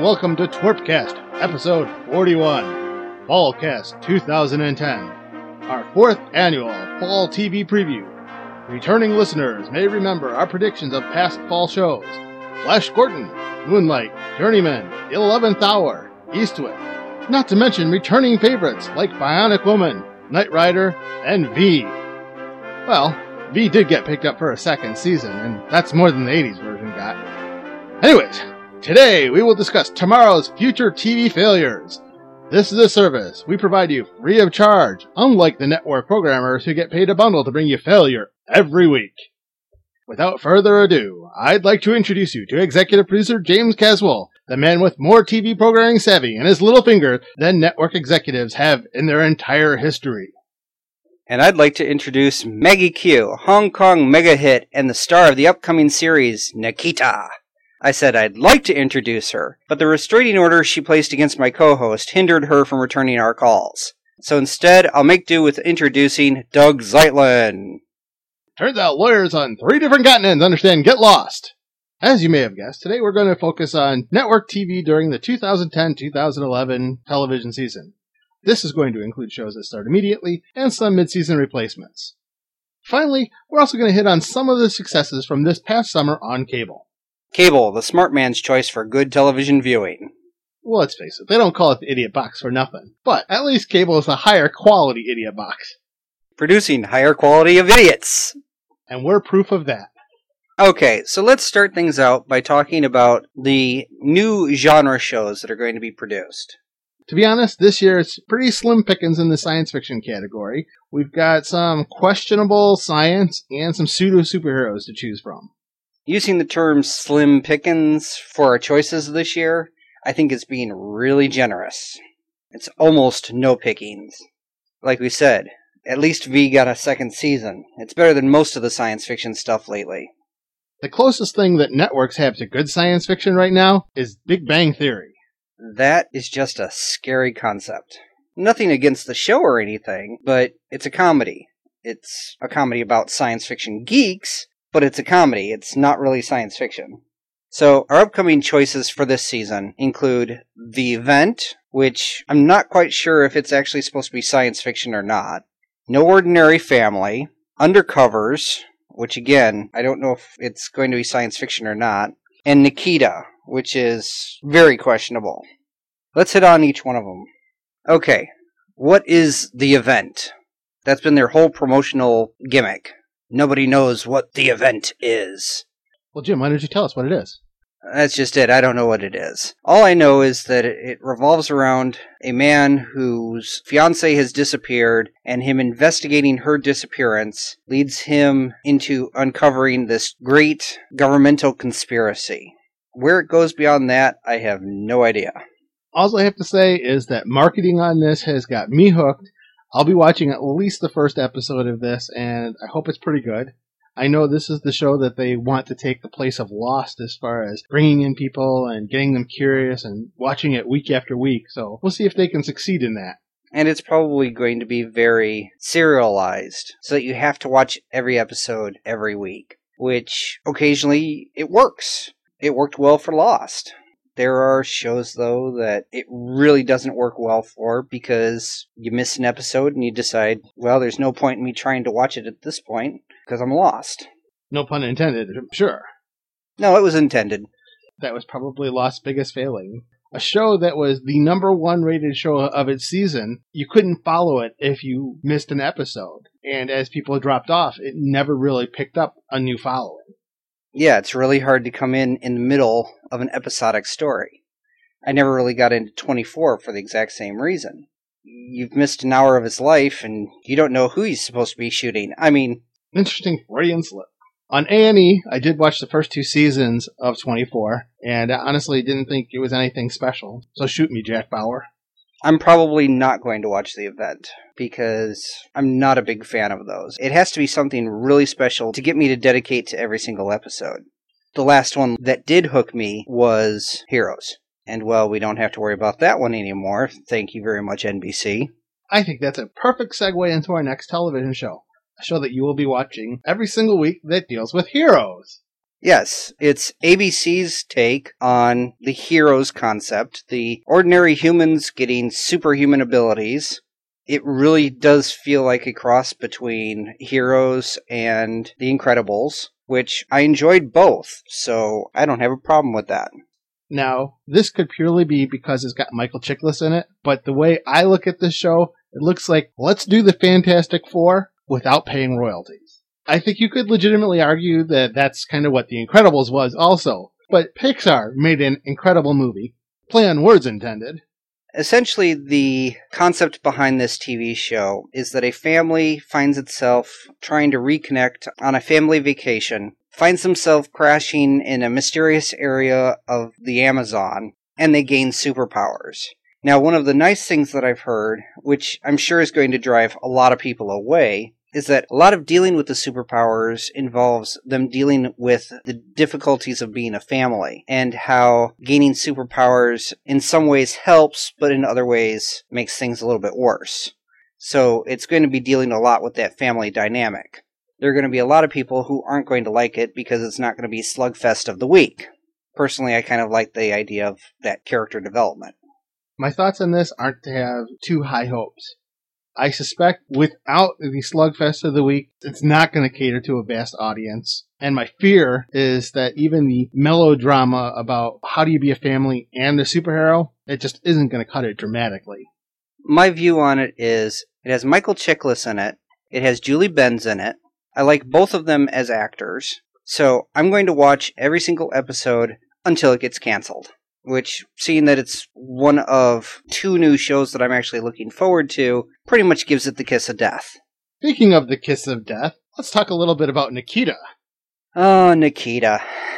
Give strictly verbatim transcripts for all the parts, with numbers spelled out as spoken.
welcome to Twerpcast, episode forty-one, Fallcast two thousand ten, our fourth annual fall T V preview. Returning listeners may remember our predictions of past fall shows: Flash Gordon, Moonlight, Journeyman, The eleventh Hour, Eastwick, not to mention returning favorites like Bionic Woman, Knight Rider, and V. Well, V did get picked up for a second season, and that's more than the eighties version got. Anyways, today we will discuss tomorrow's future T V failures. This is a service we provide you free of charge, unlike the network programmers who get paid a bundle to bring you failure every week. Without further ado, I'd like to introduce you to executive producer James Caswell, the man with more T V programming savvy in his little finger than network executives have in their entire history. And I'd like to introduce Maggie Q, a Hong Kong mega hit and the star of the upcoming series, Nikita. I said I'd like to introduce her, but the restraining order she placed against my co-host hindered her from returning our calls. So instead, I'll make do with introducing Doug Zeitlin. Turns out lawyers on three different continents understand Get Lost. As you may have guessed, today we're going to focus on network T V during the two thousand ten to two thousand eleven television season. This is going to include shows that start immediately and some mid-season replacements. Finally, we're also going to hit on some of the successes from this past summer on cable. Cable, the smart man's choice for good television viewing. Well, let's face it, they don't call it the Idiot Box for nothing. But at least cable is a higher quality Idiot Box. Producing higher quality of idiots. And we're proof of that. Okay, so let's start things out by talking about the new genre shows that are going to be produced. To be honest, this year it's pretty slim pickings in the science fiction category. We've got some questionable science and some pseudo-superheroes to choose from. Using the term slim pickings for our choices this year, I think it's being really generous. It's almost no pickings. Like we said, at least V got a second season. It's better than most of the science fiction stuff lately. The closest thing that networks have to good science fiction right now is Big Bang Theory. That is just a scary concept. Nothing against the show or anything, but it's a comedy. It's a comedy about science fiction geeks, but it's a comedy. It's not really science fiction. So our upcoming choices for this season include The Event, which I'm not quite sure if it's actually supposed to be science fiction or not. No Ordinary Family, Undercovers, which again, I don't know if it's going to be science fiction or not, and Nikita, which is very questionable. Let's hit on each one of them. Okay, what is The Event? That's been their whole promotional gimmick. Nobody knows what The Event is. Well, Jim, why don't you tell us what it is? That's just it. I don't know what it is. All I know is that it revolves around a man whose fiancée has disappeared, and him investigating her disappearance leads him into uncovering this great governmental conspiracy. Where it goes beyond that, I have no idea. All I have to say is that marketing on this has got me hooked. I'll be watching at least the first episode of this, and I hope it's pretty good. I know this is the show that they want to take the place of Lost as far as bringing in people and getting them curious and watching it week after week, so we'll see if they can succeed in that. And it's probably going to be very serialized, so that you have to watch every episode every week, which occasionally it works. It worked well for Lost. There are shows, though, that it really doesn't work well for because you miss an episode and you decide, well, there's no point in me trying to watch it at this point because I'm lost. No pun intended, I'm sure. No, it was intended. That was probably Lost's biggest failing. A show that was the number one rated show of its season, you couldn't follow it if you missed an episode. And as people dropped off, it never really picked up a new following. Yeah, it's really hard to come in in the middle of an episodic story. I never really got into twenty-four for the exact same reason. You've missed an hour of his life, and you don't know who he's supposed to be shooting. I mean... Interesting Freudian slip. On A and E, I did watch the first two seasons of twenty-four, and I honestly didn't think it was anything special. So shoot me, Jack Bauer. I'm probably not going to watch The Event, because I'm not a big fan of those. It has to be something really special to get me to dedicate to every single episode. The last one that did hook me was Heroes. And, well, we don't have to worry about that one anymore. Thank you very much, N B C. I think that's a perfect segue into our next television show. A show that you will be watching every single week that deals with heroes. Yes, it's A B C's take on the heroes concept, the ordinary humans getting superhuman abilities. It really does feel like a cross between Heroes and The Incredibles, which I enjoyed both, so I don't have a problem with that. Now, this could purely be because it's got Michael Chiklis in it, but the way I look at this show, it looks like, let's do the Fantastic Four without paying royalties. I think you could legitimately argue that that's kind of what The Incredibles was also, but Pixar made an incredible movie. Play on words intended. Essentially, the concept behind this T V show is that a family finds itself trying to reconnect on a family vacation, finds themselves crashing in a mysterious area of the Amazon, and they gain superpowers. Now, one of the nice things that I've heard, which I'm sure is going to drive a lot of people away, is that a lot of dealing with the superpowers involves them dealing with the difficulties of being a family, and how gaining superpowers in some ways helps, but in other ways makes things a little bit worse. So it's going to be dealing a lot with that family dynamic. There are going to be a lot of people who aren't going to like it because it's not going to be Slugfest of the Week. Personally, I kind of like the idea of that character development. My thoughts on this aren't to have too high hopes. I suspect without the Slugfest of the Week, it's not going to cater to a vast audience. And my fear is that even the melodrama about how do you be a family and a superhero, it just isn't going to cut it dramatically. My view on it is, it has Michael Chiklis in it, it has Julie Benz in it. I like both of them as actors, so I'm going to watch every single episode until it gets canceled. Which, seeing that it's one of two new shows that I'm actually looking forward to, pretty much gives it the kiss of death. Speaking of the kiss of death, let's talk a little bit about Nikita. Oh, Nikita.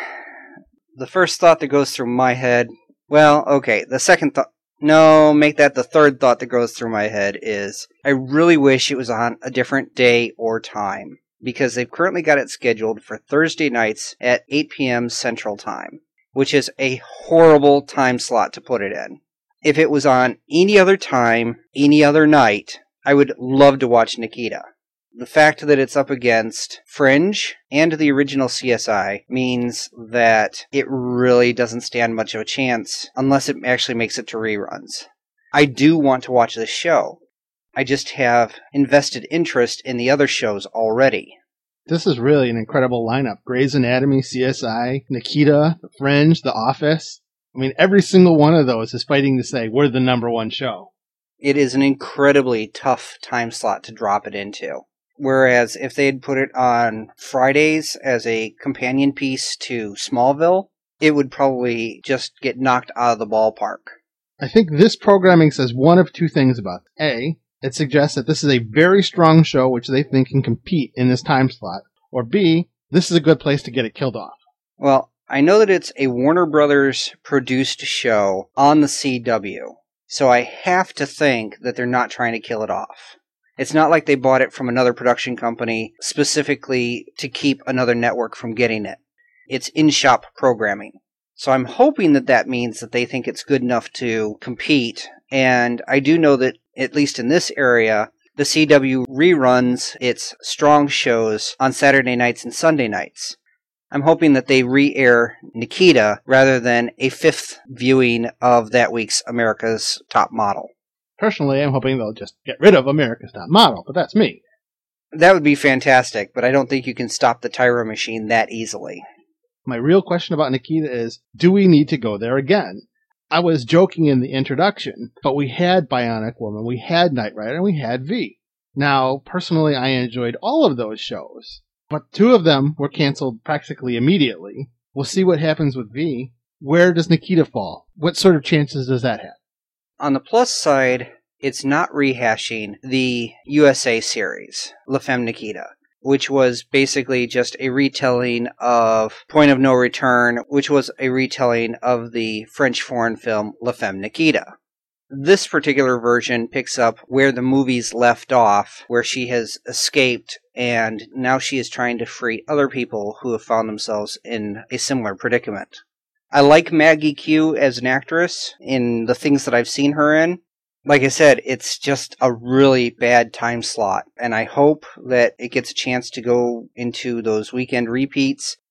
The first thought that goes through my head... Well, okay, the second thought... No, make that the third thought that goes through my head is, I really wish it was on a different day or time, because they've currently got it scheduled for Thursday nights at eight p.m. Central Time, which is a horrible time slot to put it in. If it was on any other time, any other night, I would love to watch Nikita. The fact that it's up against Fringe and the original C S I means that it really doesn't stand much of a chance unless it actually makes it to reruns. I do want to watch this show. I just have invested interest in the other shows already. This is really an incredible lineup. Grey's Anatomy, C S I, Nikita, The Fringe, The Office. I mean, every single one of those is fighting to say, we're the number one show. It is an incredibly tough time slot to drop it into. Whereas if they had put it on Fridays as a companion piece to Smallville, it would probably just get knocked out of the ballpark. I think this programming says one of two things about it. A, it suggests that this is a very strong show which they think can compete in this time slot. Or B, this is a good place to get it killed off. Well, I know that it's a Warner Brothers produced show on the C W, so I have to think that they're not trying to kill it off. It's not like they bought it from another production company specifically to keep another network from getting it. It's in-shop programming. So I'm hoping that that means that they think it's good enough to compete. And I do know that, at least in this area, the C W reruns its strong shows on Saturday nights and Sunday nights. I'm hoping that they re-air Nikita rather than a fifth viewing of that week's America's Top Model. Personally, I'm hoping they'll just get rid of America's Top Model, but that's me. That would be fantastic, but I don't think you can stop the Tyra machine that easily. My real question about Nikita is, do we need to go there again? I was joking in the introduction, but we had Bionic Woman, we had Knight Rider, and we had V. Now, personally, I enjoyed all of those shows, but two of them were canceled practically immediately. We'll see what happens with V. Where does Nikita fall? What sort of chances does that have? On the plus side, it's not rehashing the U S A series, La Femme Nikita, which was basically just a retelling of Point of No Return, which was a retelling of the French foreign film La Femme Nikita. This particular version picks up where the movies left off, where she has escaped, and now she is trying to free other people who have found themselves in a similar predicament. I like Maggie Q as an actress in the things that I've seen her in. Like I said, it's just a really bad time slot, and I hope that it gets a chance to go into those weekend repeats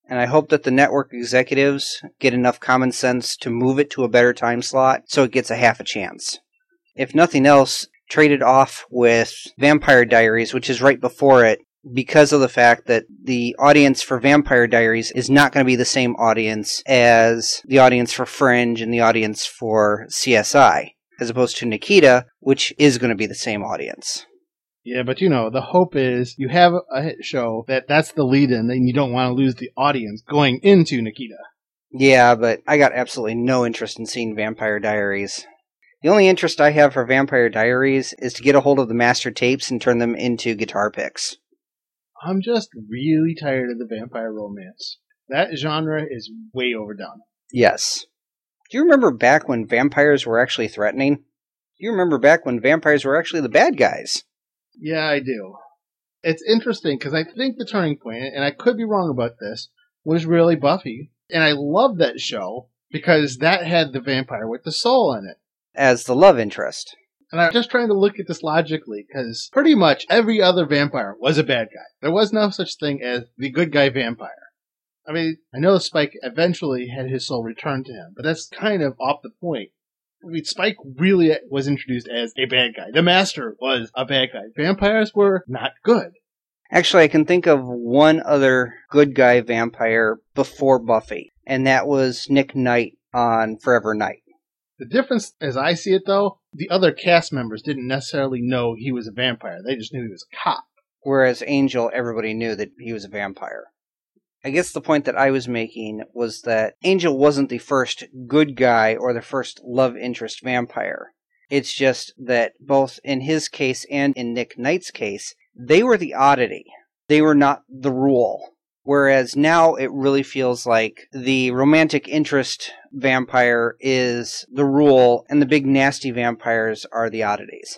And I hope that the network executives get enough common sense to move it to a better time slot so it gets a half a chance. If nothing else, trade it off with Vampire Diaries, which is right before it, because of the fact that the audience for Vampire Diaries is not going to be the same audience as the audience for Fringe and the audience for C S I, as opposed to Nikita, which is going to be the same audience. Yeah, but you know, the hope is you have a hit show that that's the lead-in, and you don't want to lose the audience going into Nikita. Yeah, but I got absolutely no interest in seeing Vampire Diaries. The only interest I have for Vampire Diaries is to get a hold of the master tapes and turn them into guitar picks. I'm just really tired of the vampire romance. That genre is way overdone. Yes. Do you remember back when vampires were actually threatening? Do you remember back when vampires were actually the bad guys? Yeah, I do. It's interesting because I think the turning point, and I could be wrong about this, was really Buffy. And I love that show because that had the vampire with the soul in it. As the love interest. And I'm just trying to look at this logically because pretty much every other vampire was a bad guy. There was no such thing as the good guy vampire. I mean, I know Spike eventually had his soul returned to him, but that's kind of off the point. I mean, Spike really was introduced as a bad guy. The Master was a bad guy. Vampires were not good. Actually, I can think of one other good guy vampire before Buffy, and that was Nick Knight on Forever Knight. The difference, as I see it, though, the other cast members didn't necessarily know he was a vampire. They just knew he was a cop. Whereas Angel, everybody knew that he was a vampire. I guess the point that I was making was that Angel wasn't the first good guy or the first love interest vampire. It's just that both in his case and in Nick Knight's case, they were the oddity. They were not the rule. Whereas now it really feels like the romantic interest vampire is the rule and the big nasty vampires are the oddities.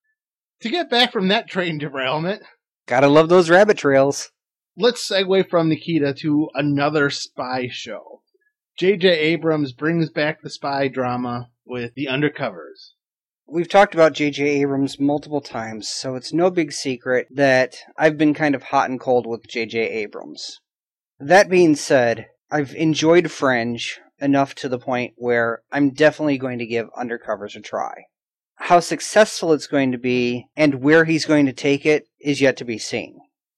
To get back from that train derailment, gotta love those rabbit trails. Let's segue from Nikita to another spy show. J J Abrams brings back the spy drama with The Undercovers. We've talked about J J Abrams multiple times, so it's no big secret that I've been kind of hot and cold with J J Abrams. That being said, I've enjoyed Fringe enough to the point where I'm definitely going to give Undercovers a try. How successful it's going to be and where he's going to take it is yet to be seen.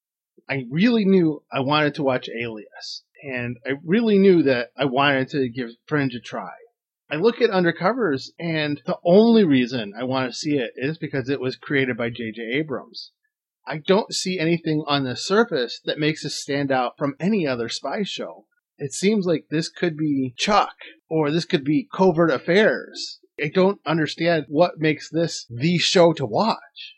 I really knew I wanted to watch Alias, and I really knew that I wanted to give Fringe a try. I look at Undercovers, and the only reason I want to see it is because it was created by J J Abrams. I don't see anything on the surface that makes it stand out from any other spy show. It seems like this could be Chuck, or this could be Covert Affairs. I don't understand what makes this the show to watch.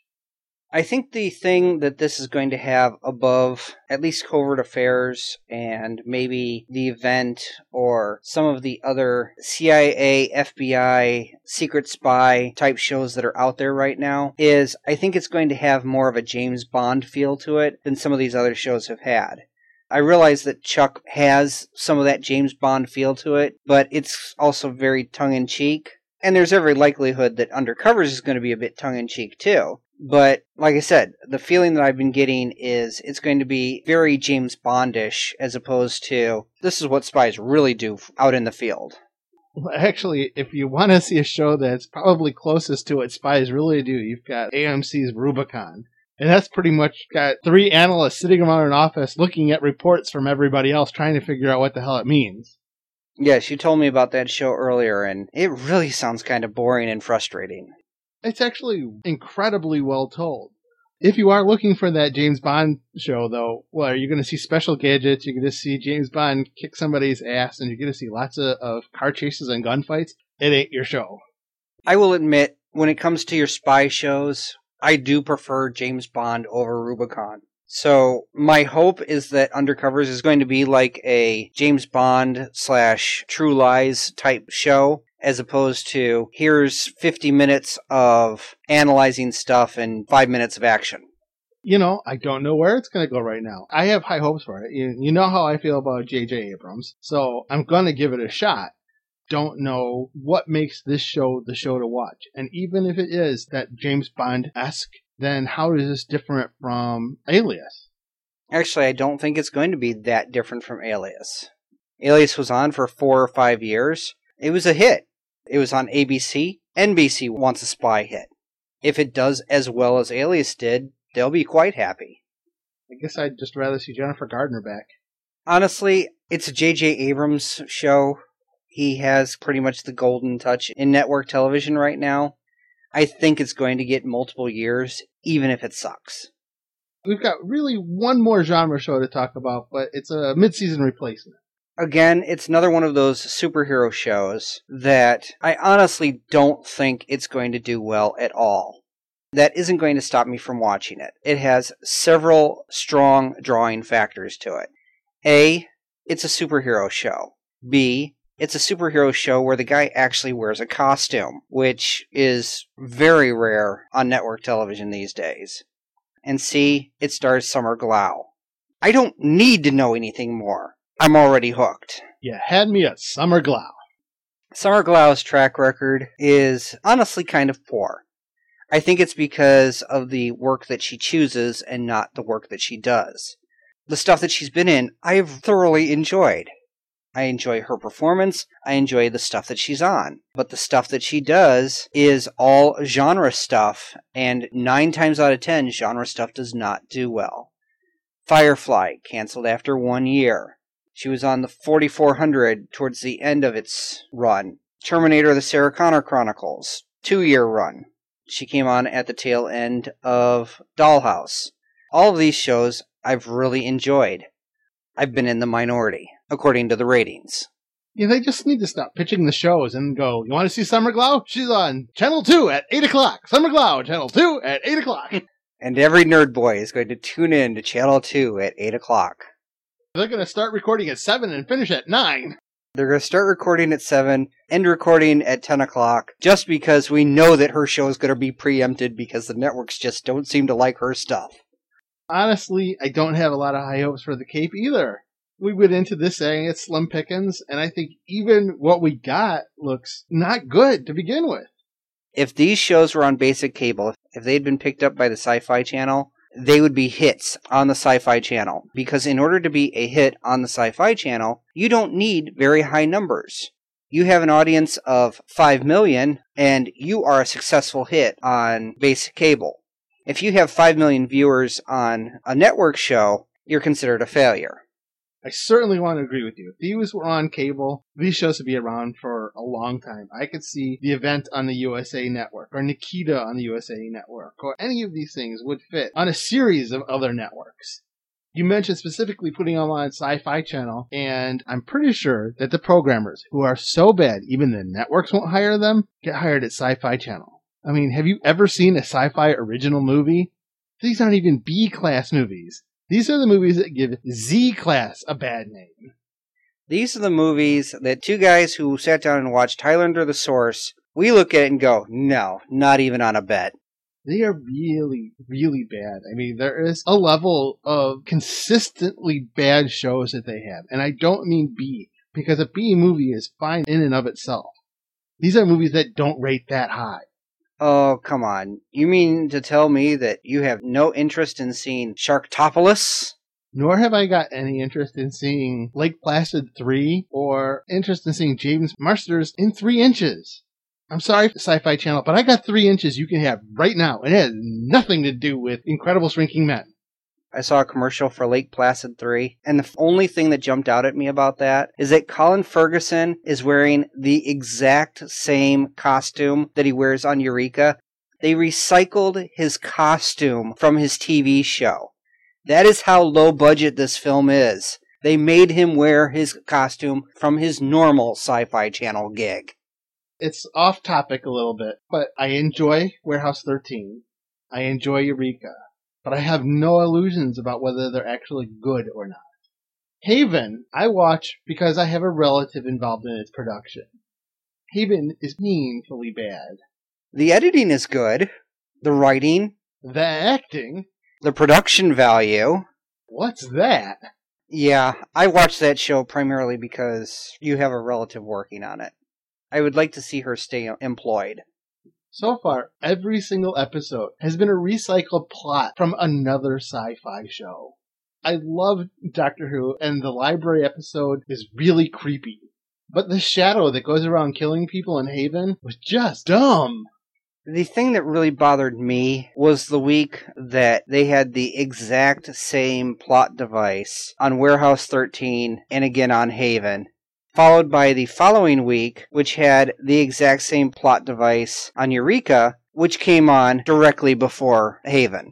I think the thing that this is going to have above at least Covert Affairs and maybe The Event or some of the other C I A, F B I, secret spy type shows that are out there right now is I think it's going to have more of a James Bond feel to it than some of these other shows have had. I realize that Chuck has some of that James Bond feel to it, but it's also very tongue-in-cheek. And there's every likelihood that Undercovers is going to be a bit tongue-in-cheek too. But, like I said, the feeling that I've been getting is it's going to be very James Bondish as opposed to this is what spies really do out in the field. Well, actually, if you want to see a show that's probably closest to what spies really do, you've got A M C's Rubicon. And that's pretty much got three analysts sitting around an office looking at reports from everybody else trying to figure out what the hell it means. Yes, you told me about that show earlier, and it really sounds kind of boring and frustrating. It's actually incredibly well told. If you are looking for that James Bond show, though, well, you're going to see special gadgets, you're going to see James Bond kick somebody's ass, and you're going to see lots of, of car chases and gunfights. It ain't your show. I will admit, when it comes to your spy shows, I do prefer James Bond over Rubicon. So my hope is that Undercovers is going to be like a James Bond slash True Lies type show, as opposed to here's fifty minutes of analyzing stuff and five minutes of action. You know, I don't know where it's going to go right now. I have high hopes for it. You, you know how I feel about J J Abrams, so I'm going to give it a shot. Don't know what makes this show the show to watch. And even if it is that James Bond-esque, then how is this different from Alias? Actually, I don't think it's going to be that different from Alias. Alias was on for four or five years. It was a hit. It was on A B C. N B C wants a spy hit. If it does as well as Alias did, they'll be quite happy. I guess I'd just rather see Jennifer Gardner back. Honestly, it's a J J Abrams show. He has pretty much the golden touch in network television right now. I think it's going to get multiple years, even if it sucks. We've got really one more genre show to talk about, but it's a mid-season replacement. Again, it's another one of those superhero shows that I honestly don't think it's going to do well at all. That isn't going to stop me from watching it. It has several strong drawing factors to it. A, it's a superhero show. B, it's a superhero show where the guy actually wears a costume, which is very rare on network television these days. And C, it stars Summer Glau. I don't need to know anything more. I'm already hooked. You had me at Summer Glau. Summer Glau's track record is honestly kind of poor. I think it's because of the work that she chooses and not the work that she does. The stuff that she's been in, I've thoroughly enjoyed. I enjoy her performance. I enjoy the stuff that she's on. But the stuff that she does is all genre stuff, and nine times out of ten, genre stuff does not do well. Firefly, canceled after one year. She was on the forty-four hundred towards the end of its run. Terminator, the Sarah Connor Chronicles, two-year run. She came on at the tail end of Dollhouse. All of these shows I've really enjoyed. I've been in the minority, according to the ratings. Yeah, they just need to stop pitching the shows and go, you want to see Summer Glau? She's on Channel two at eight o'clock. Summer Glau, Channel two at eight o'clock. And every nerd boy is going to tune in to Channel two at eight o'clock. They're going to start recording at seven and finish at nine. They're going to start recording at seven, end recording at ten o'clock, just because we know that her show is going to be preempted because the networks just don't seem to like her stuff. Honestly, I don't have a lot of high hopes for the Cape either. We went into this saying it's slim pickings, and I think even what we got looks not good to begin with. If these shows were on basic cable, if they'd been picked up by the Sci-Fi Channel, they would be hits on the Sci-Fi Channel. Because in order to be a hit on the Sci-Fi Channel, you don't need very high numbers. You have an audience of five million, and you are a successful hit on basic cable. If you have five million viewers on a network show, you're considered a failure. I certainly want to agree with you. If these were on cable, these shows would be around for a long time. I could see the event on the U S A Network, or Nikita on the U S A Network, or any of these things would fit on a series of other networks. You mentioned specifically putting them on Sci-Fi Channel, and I'm pretty sure that the programmers, who are so bad even the networks won't hire them, get hired at Sci-Fi Channel. I mean, have you ever seen a sci-fi original movie? These aren't even B-class movies. These are the movies that give Z-Class a bad name. These are the movies that two guys who sat down and watched Highlander the Source, we look at it and go, no, not even on a bet. They are really, really bad. I mean, there is a level of consistently bad shows that they have. And I don't mean B, because a B movie is fine in and of itself. These are movies that don't rate that high. Oh, come on. You mean to tell me that you have no interest in seeing Sharktopolis? Nor have I got any interest in seeing Lake Placid three or interest in seeing James Marsters in three inches. I'm sorry, Sci-Fi Channel, but I got three inches you can have right now, and it has nothing to do with Incredible Shrinking Men. I saw a commercial for Lake Placid three, and the only thing that jumped out at me about that is that Colin Ferguson is wearing the exact same costume that he wears on Eureka. They recycled his costume from his T V show. That is how low budget this film is. They made him wear his costume from his normal Sci-Fi Channel gig. It's off topic a little bit, but I enjoy Warehouse thirteen. I enjoy Eureka. But I have no illusions about whether they're actually good or not. Haven, I watch because I have a relative involved in its production. Haven is meaningfully bad. The editing is good. The writing. The acting. The production value. What's that? Yeah, I watch that show primarily because you have a relative working on it. I would like to see her stay employed. So far, every single episode has been a recycled plot from another sci-fi show. I love Doctor Who, and the library episode is really creepy. But the shadow that goes around killing people in Haven was just dumb. The thing that really bothered me was the week that they had the exact same plot device on Warehouse thirteen and again on Haven, followed by the following week, which had the exact same plot device on Eureka, which came on directly before Haven.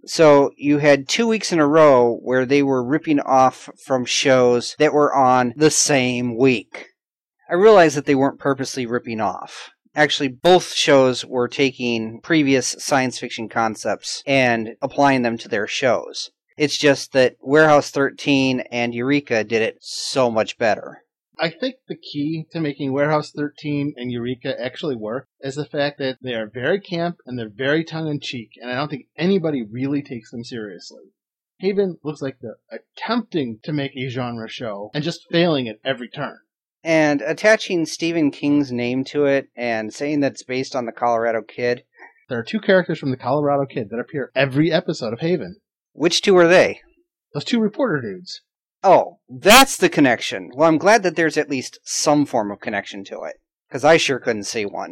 So you had two weeks in a row where they were ripping off from shows that were on the same week. I realized that they weren't purposely ripping off. Actually, both shows were taking previous science fiction concepts and applying them to their shows. It's just that Warehouse thirteen and Eureka did it so much better. I think the key to making Warehouse thirteen and Eureka actually work is the fact that they are very camp and they're very tongue-in-cheek, and I don't think anybody really takes them seriously. Haven looks like they're attempting to make a genre show and just failing at every turn. And attaching Stephen King's name to it and saying that it's based on the Colorado Kid. There are two characters from the Colorado Kid that appear every episode of Haven. Which two are they? Those two reporter dudes. Oh, that's the connection. Well, I'm glad that there's at least some form of connection to it, because I sure couldn't see one.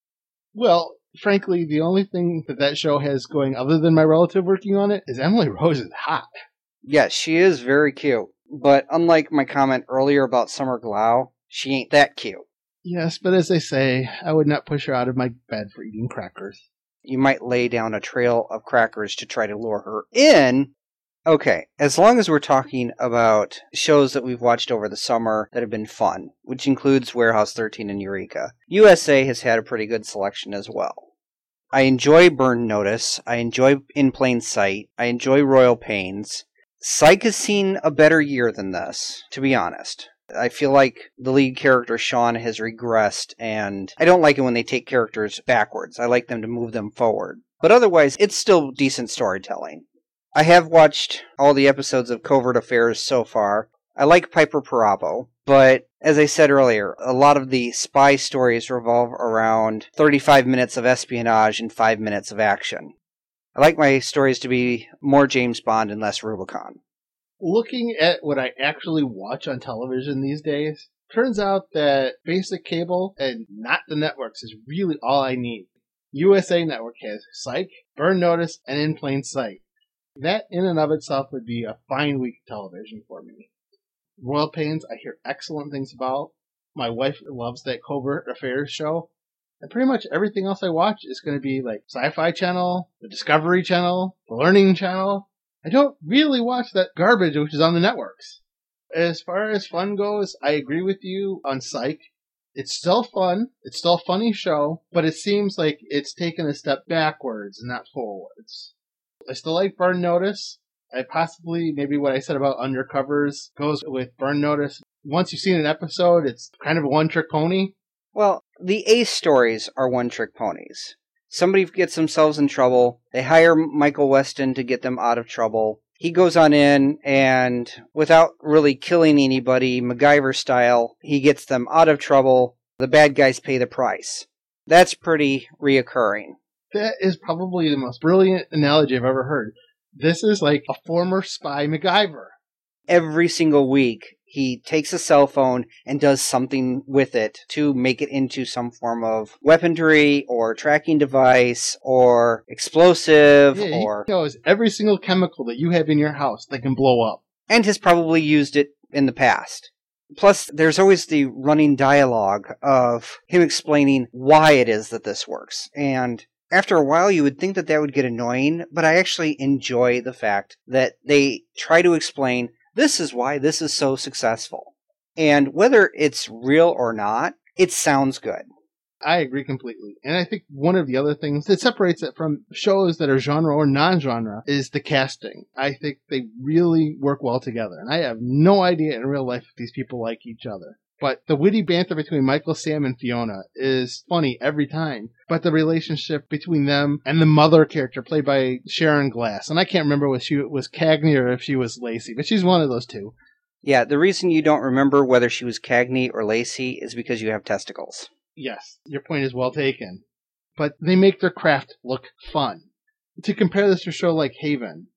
Well, frankly, the only thing that that show has going other than my relative working on it is Emily Rose is hot. Yes, she is very cute. But unlike my comment earlier about Summer Glau, she ain't that cute. Yes, but as they say, I would not push her out of my bed for eating crackers. You might lay down a trail of crackers to try to lure her in. Okay, as long as we're talking about shows that we've watched over the summer that have been fun, which includes Warehouse thirteen and Eureka, U S A has had a pretty good selection as well. I enjoy Burn Notice, I enjoy In Plain Sight, I enjoy Royal Pains. Psych has seen a better year than this, to be honest. I feel like the lead character, Sean, has regressed, and I don't like it when they take characters backwards. I like them to move them forward. But otherwise, it's still decent storytelling. I have watched all the episodes of Covert Affairs so far. I like Piper Perabo, but as I said earlier, a lot of the spy stories revolve around thirty-five minutes of espionage and five minutes of action. I like my stories to be more James Bond and less Rubicon. Looking at what I actually watch on television these days, turns out that basic cable and not the networks is really all I need. U S A Network has Psych, Burn Notice, and In Plain Sight. That in and of itself would be a fine week of television for me. Royal Pains, I hear excellent things about. My wife loves that Covert Affairs show. And pretty much everything else I watch is going to be like Sci-Fi Channel, the Discovery Channel, the Learning Channel. I don't really watch that garbage which is on the networks. As far as fun goes, I agree with you on Psych. It's still fun. It's still a funny show, but it seems like it's taken a step backwards and not forwards. I still like Burn Notice. I possibly, maybe what I said about Undercovers goes with Burn Notice. Once you've seen an episode, it's kind of a one-trick pony. Well, the Ace stories are one-trick ponies. Somebody gets themselves in trouble. They hire Michael Weston to get them out of trouble. He goes on in, and without really killing anybody, MacGyver style, he gets them out of trouble. The bad guys pay the price. That's pretty reoccurring. That is probably the most brilliant analogy I've ever heard. This is like a former spy MacGyver. Every single week, he takes a cell phone and does something with it to make it into some form of weaponry or tracking device or explosive. Yeah, or he knows every single chemical that you have in your house that can blow up. And has probably used it in the past. Plus, there's always the running dialogue of him explaining why it is that this works. And after a while, you would think that that would get annoying, but I actually enjoy the fact that they try to explain, this is why this is so successful. And whether it's real or not, it sounds good. I agree completely. And I think one of the other things that separates it from shows that are genre or non-genre is the casting. I think they really work well together. And I have no idea in real life if these people like each other. But the witty banter between Michael, Sam, and Fiona is funny every time. But the relationship between them and the mother character played by Sharon Glass, and I can't remember if she was Cagney or if she was Lacey, but she's one of those two. Yeah, the reason you don't remember whether she was Cagney or Lacey is because you have testicles. Yes, your point is well taken. But they make their craft look fun. To compare this to a show like Haven,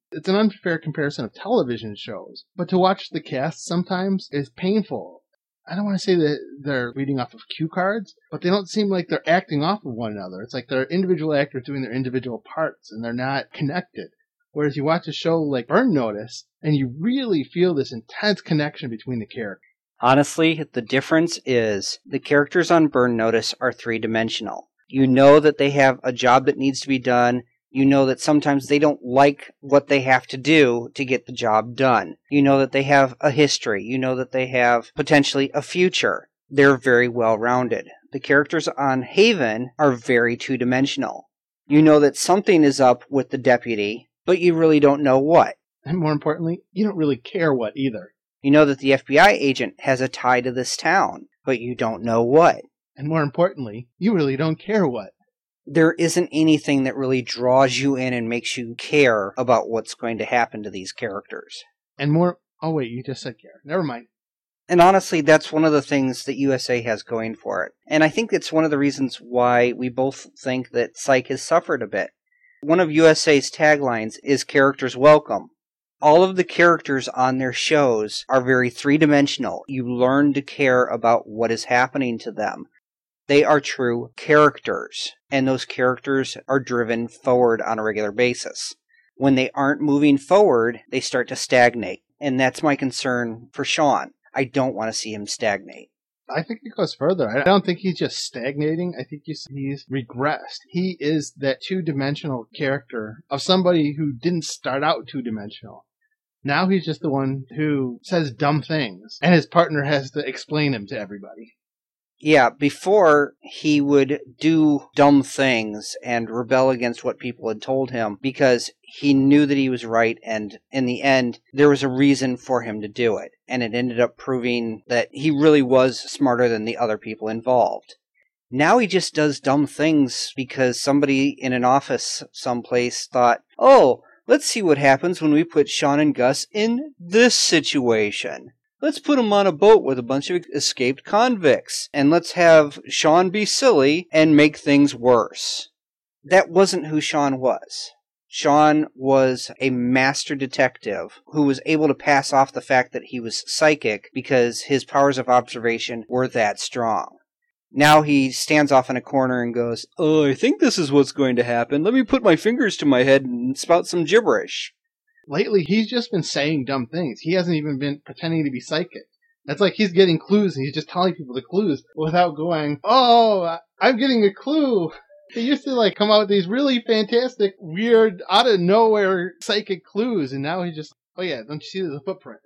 It's an unfair comparison of television shows, but to watch the cast sometimes is painful. I don't want to say that they're reading off of cue cards, but they don't seem like they're acting off of one another. It's like they're individual actors doing their individual parts, and they're not connected. Whereas you watch a show like Burn Notice, and you really feel this intense connection between the characters. Honestly, the difference is the characters on Burn Notice are three-dimensional. You know that they have a job that needs to be done. You know that sometimes they don't like what they have to do to get the job done. You know that they have a history. You know that they have potentially a future. They're very well-rounded. The characters on Haven are very two-dimensional. You know that something is up with the deputy, but you really don't know what. And more importantly, you don't really care what either. You know that the F B I agent has a tie to this town, but you don't know what. And more importantly, you really don't care what. There isn't anything that really draws you in and makes you care about what's going to happen to these characters. And more... Oh, wait, you just said care. Never mind. And honestly, that's one of the things that U S A has going for it. And I think it's one of the reasons why we both think that Psych has suffered a bit. One of U S A's taglines is characters welcome. All of the characters on their shows are very three-dimensional. You learn to care about what is happening to them. They are true characters, and those characters are driven forward on a regular basis. When they aren't moving forward, they start to stagnate, and that's my concern for Sean. I don't want to see him stagnate. I think it goes further. I don't think he's just stagnating. I think he's regressed. He is that two-dimensional character of somebody who didn't start out two-dimensional. Now he's just the one who says dumb things, and his partner has to explain him to everybody. Yeah, before he would do dumb things and rebel against what people had told him because he knew that he was right, and in the end, there was a reason for him to do it. And it ended up proving that he really was smarter than the other people involved. Now he just does dumb things because somebody in an office someplace thought, oh, let's see what happens when we put Sean and Gus in this situation. Let's put them on a boat with a bunch of escaped convicts, and let's have Sean be silly and make things worse. That wasn't who Sean was. Sean was a master detective who was able to pass off the fact that he was psychic because his powers of observation were that strong. Now he stands off in a corner and goes, oh, I think this is what's going to happen. Let me put my fingers to my head and spout some gibberish. Lately, he's just been saying dumb things. He hasn't even been pretending to be psychic. It's like he's getting clues and he's just telling people the clues without going, oh, I'm getting a clue. He used to like come out with these really fantastic, weird, out of nowhere psychic clues, and now he's just, oh yeah, don't you see there's a footprint?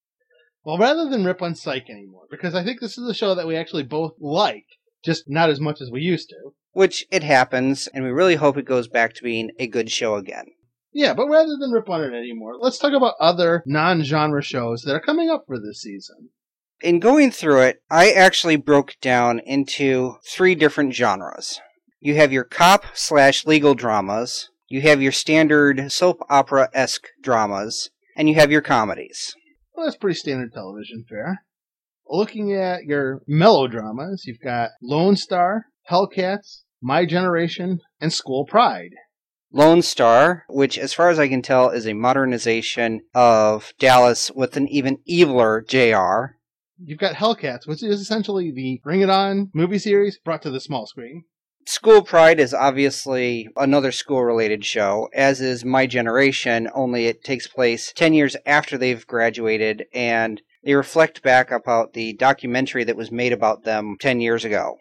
Well, rather than rip on Psych anymore, because I think this is a show that we actually both like, just not as much as we used to. Which it happens, and we really hope it goes back to being a good show again. Yeah, but rather than rip on it anymore, let's talk about other non-genre shows that are coming up for this season. In going through it, I actually broke it down into three different genres. You have your cop slash legal dramas, you have your standard soap opera-esque dramas, and you have your comedies. Well, that's pretty standard television fare. Looking at your melodramas, you've got Lone Star, Hellcats, My Generation, and School Pride. Lone Star, which as far as I can tell is a modernization of Dallas with an even eviler J R. You've got Hellcats, which is essentially the Bring It On movie series brought to the small screen. School Pride is obviously another school-related show, as is My Generation, only it takes place ten years after they've graduated, and they reflect back about the documentary that was made about them ten years ago.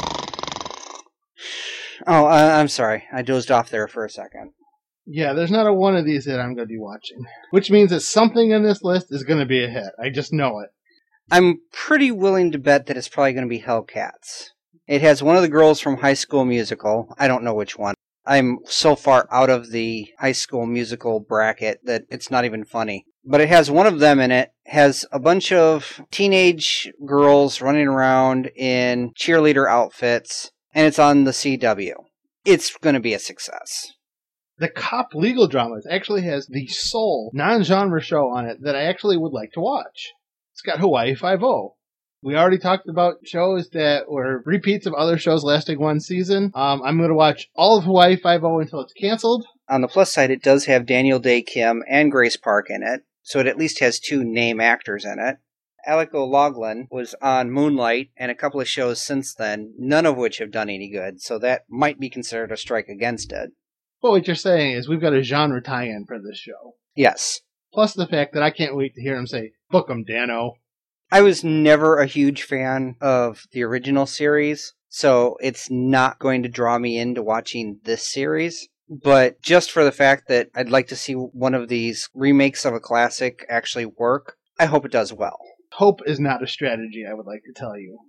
Oh, uh, I'm sorry. I dozed off there for a second. Yeah, there's not a one of these that I'm going to be watching. Which means that something in this list is going to be a hit. I just know it. I'm pretty willing to bet that it's probably going to be Hellcats. It has one of the girls from High School Musical. I don't know which one. I'm so far out of the High School Musical bracket that it's not even funny. But it has one of them in it, has a bunch of teenage girls running around in cheerleader outfits, and it's on the C W. It's going to be a success. The cop legal dramas actually has the sole non-genre show on it that I actually would like to watch. It's got Hawaii Five-O. We already talked about shows that were repeats of other shows lasting one season. Um, I'm going to watch all of Hawaii Five-O until it's canceled. On the plus side, it does have Daniel Day Kim and Grace Park in it, so it at least has two name actors in it. Alec O'Loughlin was on Moonlight and a couple of shows since then, none of which have done any good, so that might be considered a strike against it. Well, what you're saying is we've got a genre tie-in for this show. Yes. Plus the fact that I can't wait to hear him say, "Book 'em, Dano." I was never a huge fan of the original series, so it's not going to draw me into watching this series. But just for the fact that I'd like to see one of these remakes of a classic actually work, I hope it does well. Hope is not a strategy, I would like to tell you.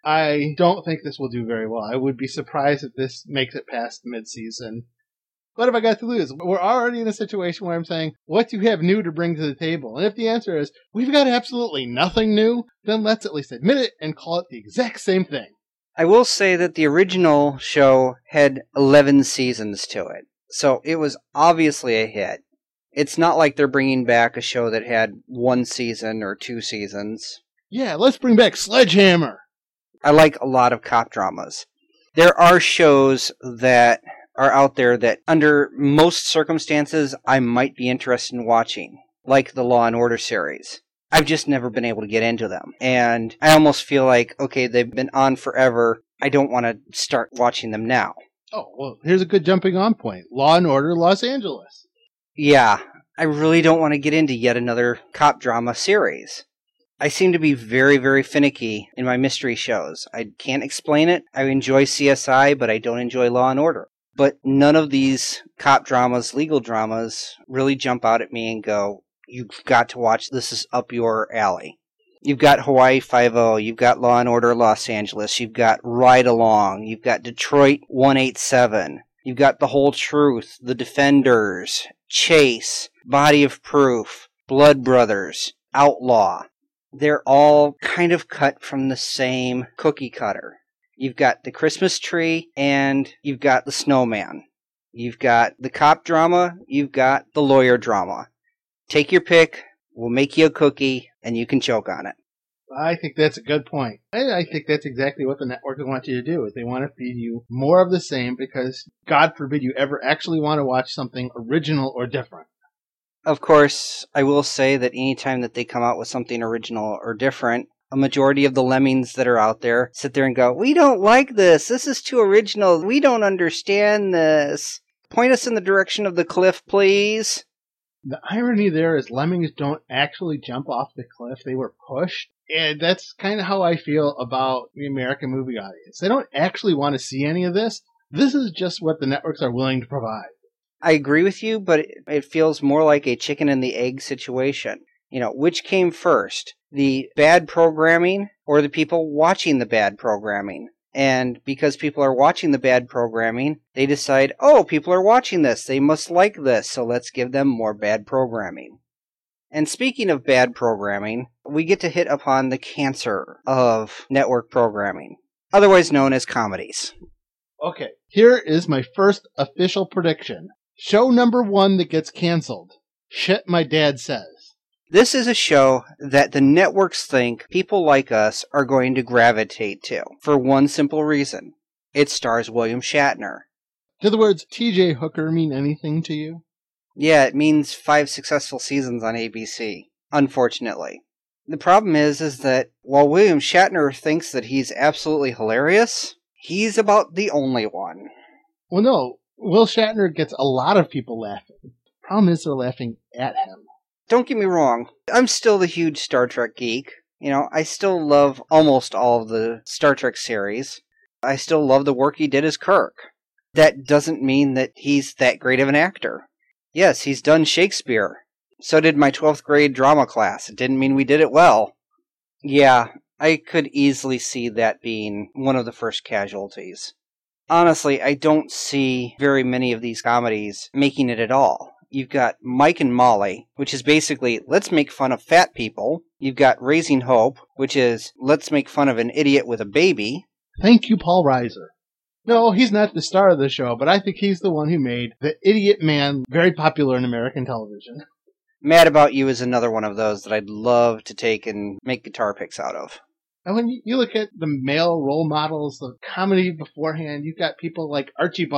I don't think this will do very well. I would be surprised if this makes it past mid-season. What have I got to lose? We're already in a situation where I'm saying, what do you have new to bring to the table? And if the answer is, we've got absolutely nothing new, then let's at least admit it and call it the exact same thing. I will say that the original show had eleven seasons to it, so it was obviously a hit. It's not like they're bringing back a show that had one season or two seasons. Yeah, let's bring back Sledgehammer. I like a lot of cop dramas. There are shows that are out there that, under most circumstances, I might be interested in watching, like the Law and Order series. I've just never been able to get into them, and I almost feel like, okay, they've been on forever, I don't want to start watching them now. Oh, well, here's a good jumping on point. Law and Order Los Angeles. Yeah, I really don't want to get into yet another cop drama series. I seem to be very, very finicky in my mystery shows. I can't explain it. I enjoy C S I, but I don't enjoy Law and Order. But none of these cop dramas, legal dramas, really jump out at me and go, you've got to watch, this is up your alley. You've got Hawaii Five-O, you've got Law and Order Los Angeles, you've got Ride Along, you've got Detroit one eighty-seven, you've got The Whole Truth, The Defenders, Chase, Body of Proof, Blood Brothers, Outlaw. They're all kind of cut from the same cookie cutter. You've got the Christmas tree, and you've got the snowman. You've got the cop drama, you've got the lawyer drama. Take your pick, we'll make you a cookie, and you can choke on it. I think that's a good point. And I think that's exactly what the network wants you to do. Is they want to feed you more of the same because, God forbid, you ever actually want to watch something original or different. Of course, I will say that anytime that they come out with something original or different, a majority of the lemmings that are out there sit there and go, we don't like this, this is too original, we don't understand this. Point us in the direction of the cliff, please. The irony there is lemmings don't actually jump off the cliff, they were pushed. And that's kind of how I feel about the American movie audience. They don't actually want to see any of this. This is just what the networks are willing to provide. I agree with you, but it feels more like a chicken and the egg situation. You know, which came first? The bad programming or the people watching the bad programming? And because people are watching the bad programming, they decide, oh, people are watching this, they must like this, so let's give them more bad programming. And speaking of bad programming, we get to hit upon the cancer of network programming, otherwise known as comedies. Okay, here is my first official prediction. Show number one that gets canceled. Shit My Dad Says. This is a show that the networks think people like us are going to gravitate to, for one simple reason. It stars William Shatner. Do the words T J Hooker mean anything to you? Yeah, it means five successful seasons on A B C, unfortunately. The problem is, is that while William Shatner thinks that he's absolutely hilarious, he's about the only one. Well, no. Will Shatner gets a lot of people laughing. Problem is they're laughing at him. Don't get me wrong. I'm still the huge Star Trek geek. You know, I still love almost all of the Star Trek series. I still love the work he did as Kirk. That doesn't mean that he's that great of an actor. Yes, he's done Shakespeare. So did my twelfth grade drama class. It didn't mean we did it well. Yeah, I could easily see that being one of the first casualties. Honestly, I don't see very many of these comedies making it at all. You've got Mike and Molly, which is basically, let's make fun of fat people. You've got Raising Hope, which is, let's make fun of an idiot with a baby. Thank you, Paul Reiser. No, he's not the star of the show, but I think he's the one who made The Idiot Man very popular in American television. Mad About You is another one of those that I'd love to take and make guitar picks out of. And when you look at the male role models of comedy beforehand, you've got people like Archie Bunker.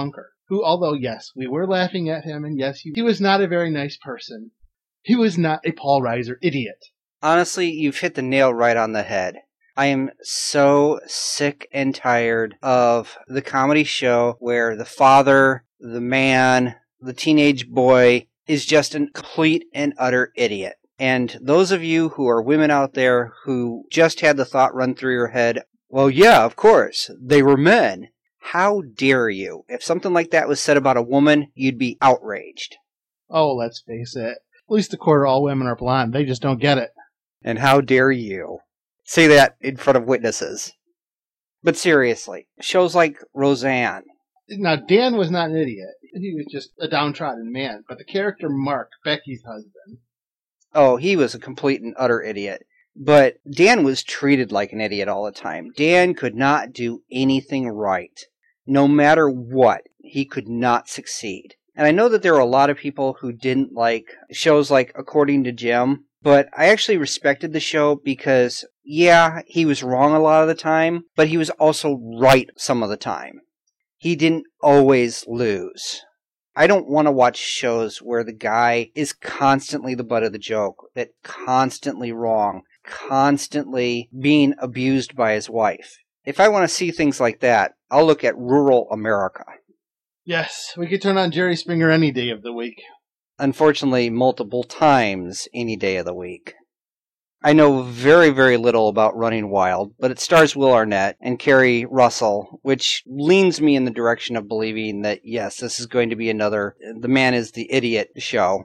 who, although, yes, we were laughing at him, and yes, he, he was not a very nice person. He was not a Paul Reiser idiot. Honestly, you've hit the nail right on the head. I am so sick and tired of the comedy show where the father, the man, the teenage boy is just a complete and utter idiot. And those of you who are women out there who just had the thought run through your head, well, yeah, of course, they were men. How dare you? If something like that was said about a woman, you'd be outraged. Oh, let's face it. At least a quarter of all women are blonde. They just don't get it. And how dare you say that in front of witnesses? But seriously, shows like Roseanne. Now, Dan was not an idiot. He was just a downtrodden man. But the character Mark, Becky's husband... Oh, he was a complete and utter idiot. But Dan was treated like an idiot all the time. Dan could not do anything right. No matter what, he could not succeed. And I know that there were a lot of people who didn't like shows like According to Jim, but I actually respected the show because, yeah, he was wrong a lot of the time, but he was also right some of the time. He didn't always lose. I don't want to watch shows where the guy is constantly the butt of the joke, that constantly wrong, constantly being abused by his wife. If I want to see things like that, I'll look at rural America. Yes, we could turn on Jerry Springer any day of the week. Unfortunately, multiple times any day of the week. I know very, very little about Running Wild, but it stars Will Arnett and Kerry Russell, which leans me in the direction of believing that, yes, this is going to be another The Man is the Idiot show.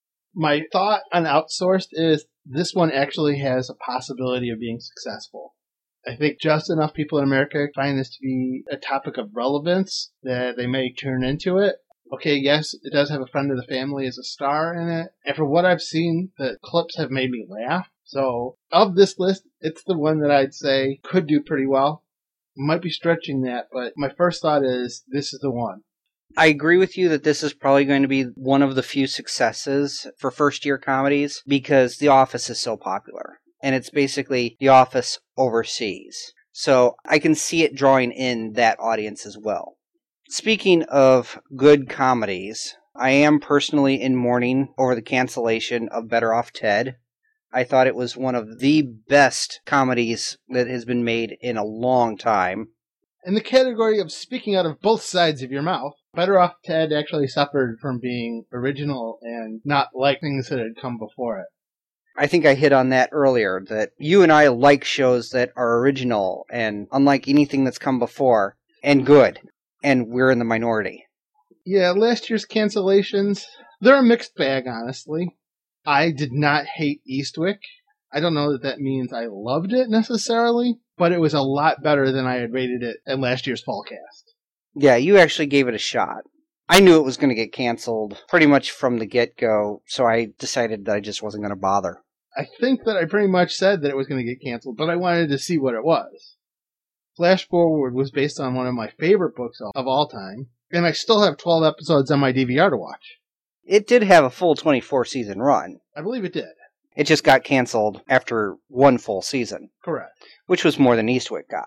My thought on Outsourced is this one actually has a possibility of being successful. I think just enough people in America find this to be a topic of relevance that they may turn into it. Okay, yes, it does have a friend of the family as a star in it. And for what I've seen, the clips have made me laugh. So, of this list, it's the one that I'd say could do pretty well. Might be stretching that, but my first thought is this is the one. I agree with you that this is probably going to be one of the few successes for first-year comedies because The Office is so popular. And it's basically The Office overseas. So I can see it drawing in that audience as well. Speaking of good comedies, I am personally in mourning over the cancellation of Better Off Ted. I thought it was one of the best comedies that has been made in a long time. In the category of speaking out of both sides of your mouth, Better Off Ted actually suffered from being original and not like things that had come before it. I think I hit on that earlier, that you and I like shows that are original and unlike anything that's come before, and good, and we're in the minority. Yeah, last year's cancellations, they're a mixed bag, honestly. I did not hate Eastwick. I don't know that that means I loved it necessarily, but it was a lot better than I had rated it in last year's Fallcast. Yeah, you actually gave it a shot. I knew it was going to get canceled pretty much from the get-go, so I decided that I just wasn't going to bother. I think that I pretty much said that it was going to get canceled, but I wanted to see what it was. Flash Forward was based on one of my favorite books of all time, and I still have twelve episodes on my D V R to watch. It did have a full twenty-four season run. I believe it did. It just got canceled after one full season. Correct. Which was more than Eastwick got.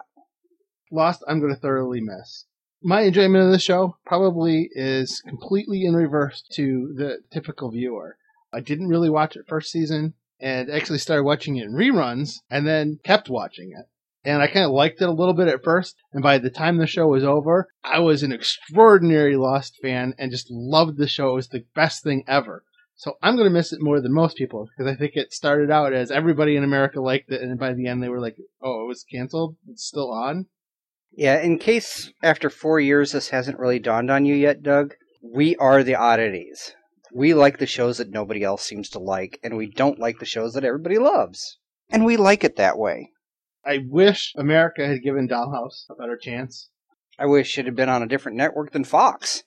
Lost, I'm going to thoroughly miss. My enjoyment of the show probably is completely in reverse to the typical viewer. I didn't really watch it first season, and actually started watching it in reruns, and then kept watching it. And I kind of liked it a little bit at first, and by the time the show was over, I was an extraordinary Lost fan, and just loved the show. It was the best thing ever. So I'm going to miss it more than most people, because I think it started out as everybody in America liked it, and by the end they were like, oh, it was canceled? It's still on? Yeah, in case after four years this hasn't really dawned on you yet, Doug, we are the oddities. We like the shows that nobody else seems to like, and we don't like the shows that everybody loves. And we like it that way. I wish America had given Dollhouse a better chance. I wish it had been on a different network than Fox.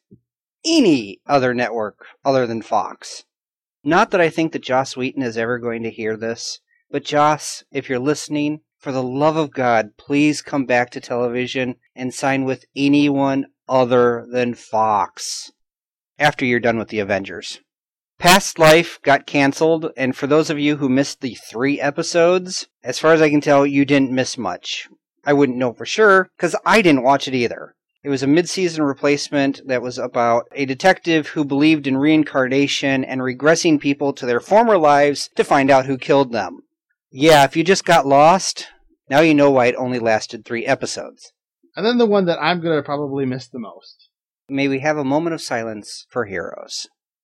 Any other network other than Fox. Not that I think that Joss Whedon is ever going to hear this, but Joss, if you're listening, for the love of God, please come back to television and sign with anyone other than Fox after you're done with the Avengers. Past Life got canceled, and for those of you who missed the three episodes, as far as I can tell, you didn't miss much. I wouldn't know for sure, because I didn't watch it either. It was a mid-season replacement that was about a detective who believed in reincarnation and regressing people to their former lives to find out who killed them. Yeah, if you just got lost, now you know why it only lasted three episodes. And then the one that I'm going to probably miss the most. May we have a moment of silence for Heroes.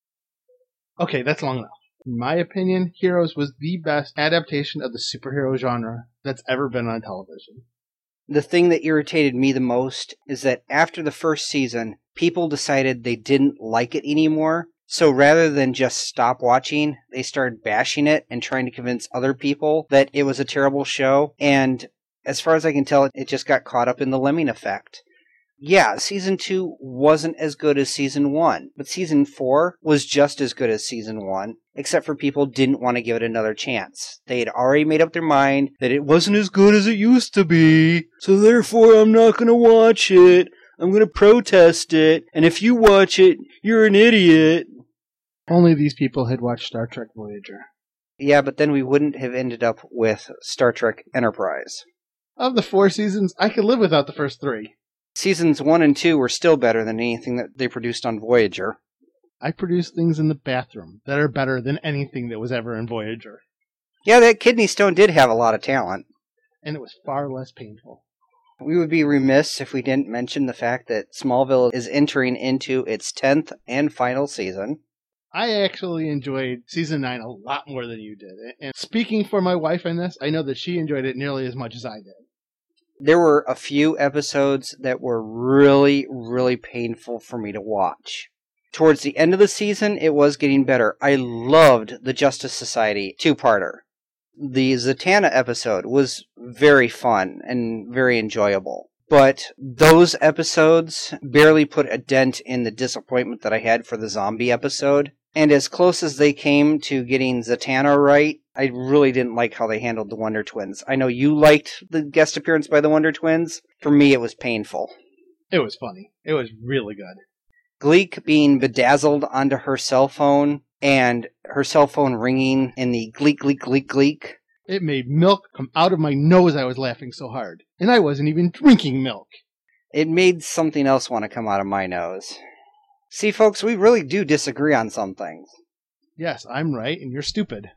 Okay, that's long enough. In my opinion, Heroes was the best adaptation of the superhero genre that's ever been on television. The thing that irritated me the most is that after the first season, people decided they didn't like it anymore. So rather than just stop watching, they started bashing it and trying to convince other people that it was a terrible show. And as far as I can tell, it just got caught up in the lemming effect. Yeah, season two wasn't as good as season one, but season four was just as good as season one, except for people didn't want to give it another chance. They had already made up their mind that it wasn't as good as it used to be, so therefore I'm not going to watch it. I'm going to protest it, and if you watch it, you're an idiot. Only these people had watched Star Trek Voyager. Yeah, but then we wouldn't have ended up with Star Trek Enterprise. Of the four seasons, I could live without the first three. Seasons one and two were still better than anything that they produced on Voyager. I produce things in the bathroom that are better than anything that was ever in Voyager. Yeah, that kidney stone did have a lot of talent. And it was far less painful. We would be remiss if we didn't mention the fact that Smallville is entering into its tenth and final season. I actually enjoyed season nine a lot more than you did. And speaking for my wife on this, I know that she enjoyed it nearly as much as I did. There were a few episodes that were really, really painful for me to watch. Towards the end of the season, it was getting better. I loved the Justice Society two-parter. The Zatanna episode was very fun and very enjoyable. But those episodes barely put a dent in the disappointment that I had for the zombie episode. And as close as they came to getting Zatanna right, I really didn't like how they handled the Wonder Twins. I know you liked the guest appearance by the Wonder Twins. For me, it was painful. It was funny. It was really good. Gleek being bedazzled onto her cell phone, and her cell phone ringing in the gleek, gleek, gleek, gleek. It made milk come out of my nose. I was laughing so hard. And I wasn't even drinking milk. It made something else want to come out of my nose. See, folks, we really do disagree on some things. Yes, I'm right, and you're stupid.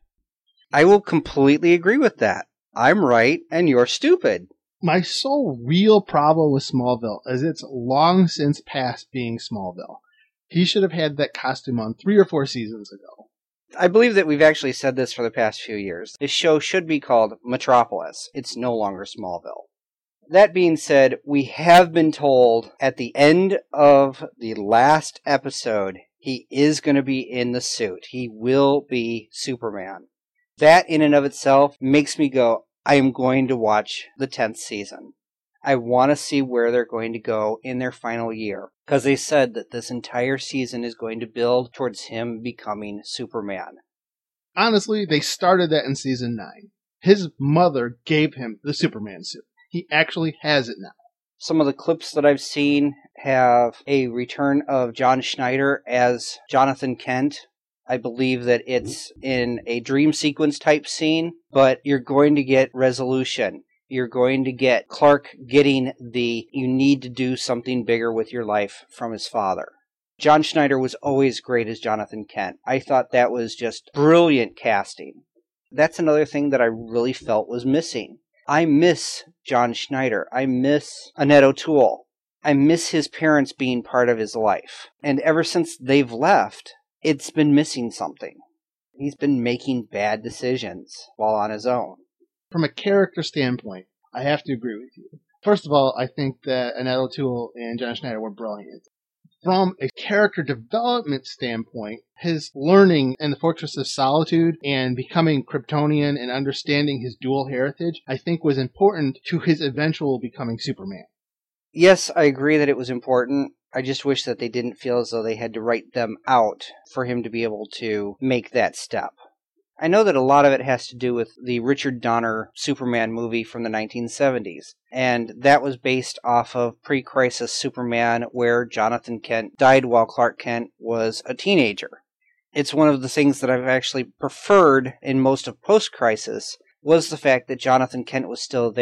I will completely agree with that. I'm right, and you're stupid. My sole real problem with Smallville is it's long since past being Smallville. He should have had that costume on three or four seasons ago. I believe that we've actually said this for the past few years. This show should be called Metropolis. It's no longer Smallville. That being said, we have been told at the end of the last episode, he is going to be in the suit. He will be Superman. That in and of itself makes me go, I am going to watch the tenth season. I want to see where they're going to go in their final year. Because they said that this entire season is going to build towards him becoming Superman. Honestly, they started that in season nine. His mother gave him the Superman suit. He actually has it now. Some of the clips that I've seen have a return of John Schneider as Jonathan Kent. I believe that it's in a dream sequence type scene, but you're going to get resolution. You're going to get Clark getting the you need to do something bigger with your life from his father. John Schneider was always great as Jonathan Kent. I thought that was just brilliant casting. That's another thing that I really felt was missing. I miss John Schneider. I miss Annette O'Toole. I miss his parents being part of his life. And ever since they've left, it's been missing something. He's been making bad decisions while on his own. From a character standpoint, I have to agree with you. First of all, I think that Annette O'Toole and John Schneider were brilliant. From a character development standpoint, his learning in the Fortress of Solitude and becoming Kryptonian and understanding his dual heritage, I think was important to his eventual becoming Superman. Yes, I agree that it was important. I just wish that they didn't feel as though they had to write them out for him to be able to make that step. I know that a lot of it has to do with the Richard Donner Superman movie from the nineteen seventies, and that was based off of pre-crisis Superman where Jonathan Kent died while Clark Kent was a teenager. It's one of the things that I've actually preferred in most of post-crisis was the fact that Jonathan Kent was still there.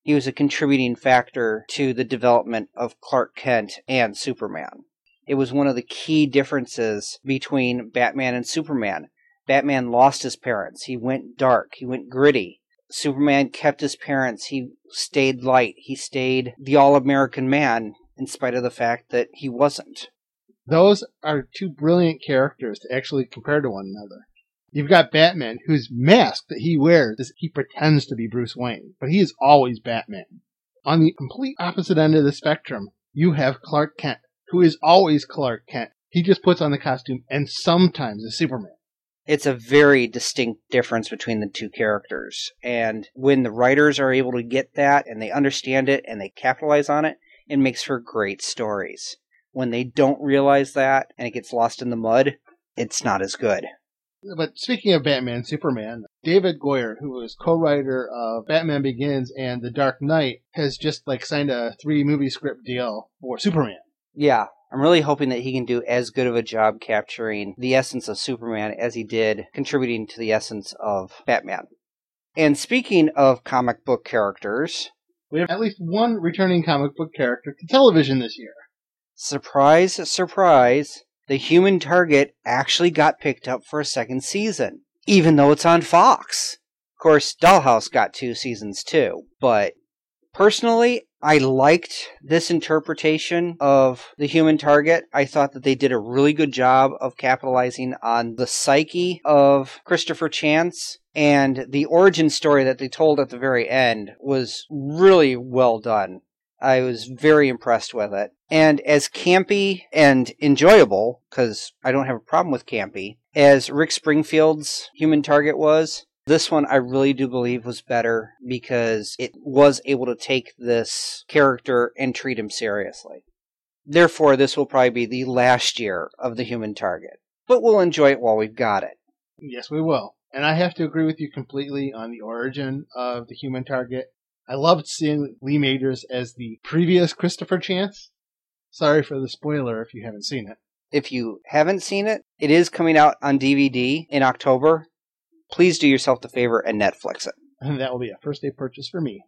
He was a contributing factor to the development of Clark Kent and Superman. It was one of the key differences between Batman and Superman. Batman lost his parents. He went dark. He went gritty. Superman kept his parents. He stayed light. He stayed the all-American man in spite of the fact that he wasn't. Those are two brilliant characters to actually compare to one another. You've got Batman, whose mask that he wears is he pretends to be Bruce Wayne, but he is always Batman. On the complete opposite end of the spectrum, you have Clark Kent, who is always Clark Kent. He just puts on the costume and sometimes is Superman. It's a very distinct difference between the two characters. And when the writers are able to get that and they understand it and they capitalize on it, it makes for great stories. When they don't realize that and it gets lost in the mud, it's not as good. But speaking of Batman and Superman, David Goyer, who is co-writer of Batman Begins and The Dark Knight, has just like signed a three-movie script deal for Superman. Yeah, I'm really hoping that he can do as good of a job capturing the essence of Superman as he did contributing to the essence of Batman. And speaking of comic book characters, we have at least one returning comic book character to television this year. Surprise, surprise, the Human Target actually got picked up for a second season, even though it's on Fox. Of course, Dollhouse got two seasons too, but personally, I liked this interpretation of the Human Target. I thought that they did a really good job of capitalizing on the psyche of Christopher Chance, and the origin story that they told at the very end was really well done. I was very impressed with it. And as campy and enjoyable, because I don't have a problem with campy, as Rick Springfield's Human Target was, this one I really do believe was better because it was able to take this character and treat him seriously. Therefore, this will probably be the last year of the Human Target. But we'll enjoy it while we've got it. Yes, we will. And I have to agree with you completely on the origin of the Human Target. I loved seeing Lee Majors as the previous Christopher Chance. Sorry for the spoiler if you haven't seen it. If you haven't seen it, it is coming out on D V D in October. Please do yourself the favor and Netflix it. And that will be a first day purchase for me.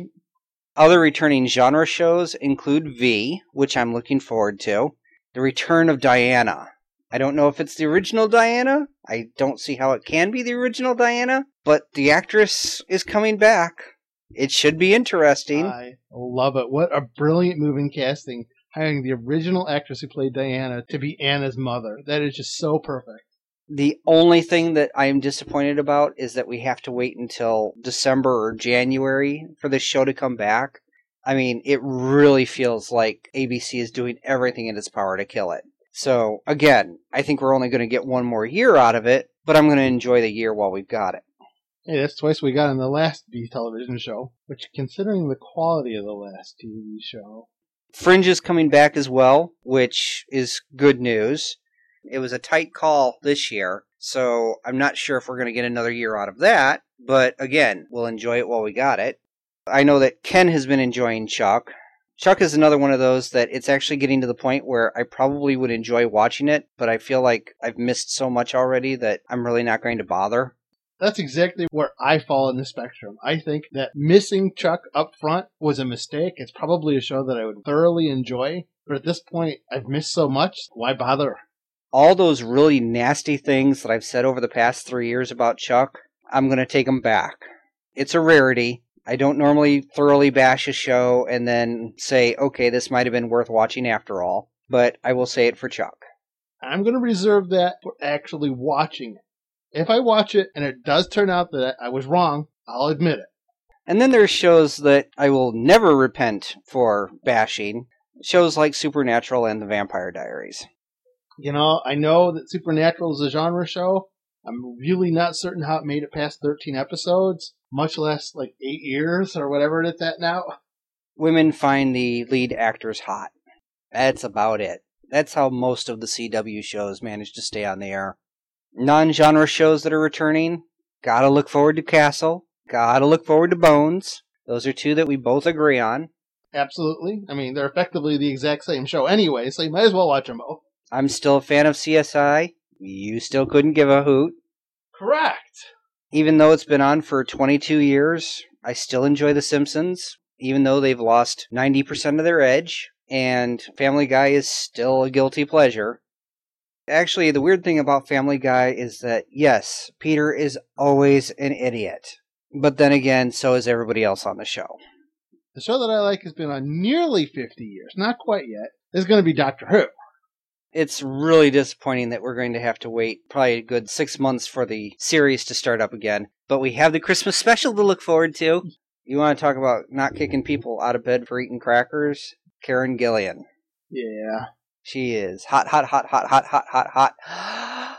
Other returning genre shows include V, which I'm looking forward to. The Return of Diana. I don't know if it's the original Diana. I don't see how it can be the original Diana. But the actress is coming back. It should be interesting. I love it. What a brilliant move in casting. Hiring the original actress who played Diana to be Anna's mother. That is just so perfect. The only thing that I am disappointed about is that we have to wait until December or January for this show to come back. I mean, it really feels like A B C is doing everything in its power to kill it. So, again, I think we're only going to get one more year out of it, but I'm going to enjoy the year while we've got it. Hey, that's twice we got in the last V television show, which, considering the quality of the last T V show... Fringe is coming back as well, which is good news. It was a tight call this year, so I'm not sure if we're going to get another year out of that, but again, we'll enjoy it while we got it. I know that Ken has been enjoying Chuck. Chuck is another one of those that it's actually getting to the point where I probably would enjoy watching it, but I feel like I've missed so much already that I'm really not going to bother. That's exactly where I fall in the spectrum. I think that missing Chuck up front was a mistake. It's probably a show that I would thoroughly enjoy, but at this point, I've missed so much, why bother? All those really nasty things that I've said over the past three years about Chuck, I'm going to take them back. It's a rarity. I don't normally thoroughly bash a show and then say, okay, this might have been worth watching after all, but I will say it for Chuck. I'm going to reserve that for actually watching it. If I watch it and it does turn out that I was wrong, I'll admit it. And then there's shows that I will never repent for bashing, shows like Supernatural and The Vampire Diaries. You know, I know that Supernatural is a genre show. I'm really not certain how it made it past thirteen episodes, much less like eight years or whatever it's at now. Women find the lead actors hot. That's about it. That's how most of the C W shows manage to stay on the air. Non-genre shows that are returning, gotta look forward to Castle, gotta look forward to Bones. Those are two that we both agree on. Absolutely. I mean, they're effectively the exact same show anyway, so you might as well watch them both. I'm still a fan of C S I. You still couldn't give a hoot. Correct. Even though it's been on for twenty-two years, I still enjoy The Simpsons. even though they've lost ninety percent of their edge, and Family Guy is still a guilty pleasure. Actually, the weird thing about Family Guy is that, yes, Peter is always an idiot. But then again, so is everybody else on the show. The show that I like has been on nearly fifty years, not quite yet, is going to be Doctor Who. It's really disappointing that we're going to have to wait probably a good six months for the series to start up again. But we have the Christmas special to look forward to. You want to talk about not kicking people out of bed for eating crackers? Karen Gillan. Yeah. She is hot, hot, hot, hot, hot, hot, hot, hot.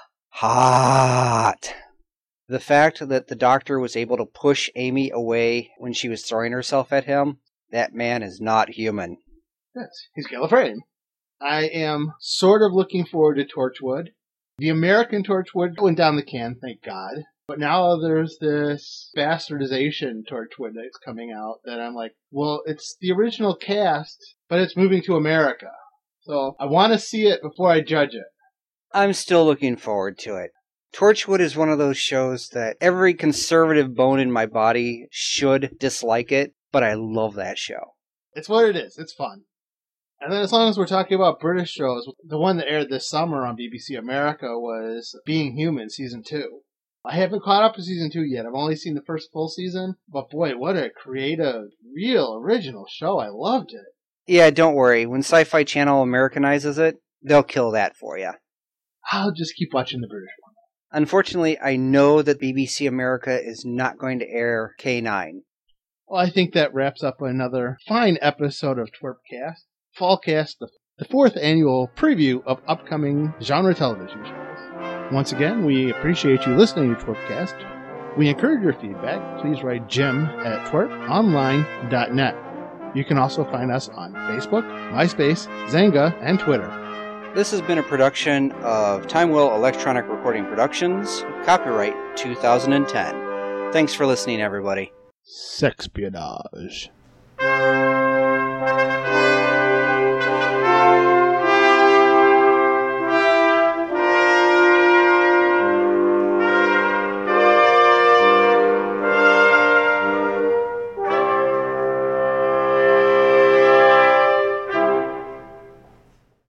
Hot. The fact that the Doctor was able to push Amy away when she was throwing herself at him, that man is not human. Yes, he's Gallifreyan. I am sort of looking forward to Torchwood. The American Torchwood went down the can, thank God. But now there's this bastardization Torchwood that's coming out that I'm like, well, it's the original cast, but it's moving to America. So I want to see it before I judge it. I'm still looking forward to it. Torchwood is one of those shows that every conservative bone in my body should dislike it, but I love that show. It's what it is. It's fun. And then as long as we're talking about British shows, the one that aired this summer on B B C America was Being Human Season two. I haven't caught up to Season two yet. I've only seen the first full season. But boy, what a creative, real, original show. I loved it. Yeah, don't worry. When Sci-Fi Channel Americanizes it, they'll kill that for you. I'll just keep watching the British one. Unfortunately, I know that B B C America is not going to air K nine. Well, I think that wraps up another fine episode of Twerpcast. Fallcast, the, the fourth annual preview of upcoming genre television shows. Once again, we appreciate you listening to Twerpcast. We encourage your feedback. Please write Jim at twerp online dot net. You can also find us on Facebook, MySpace, Zanga, and Twitter. This has been a production of Timewell Electronic Recording Productions, copyright two thousand ten. Thanks for listening, everybody. Sexpionage.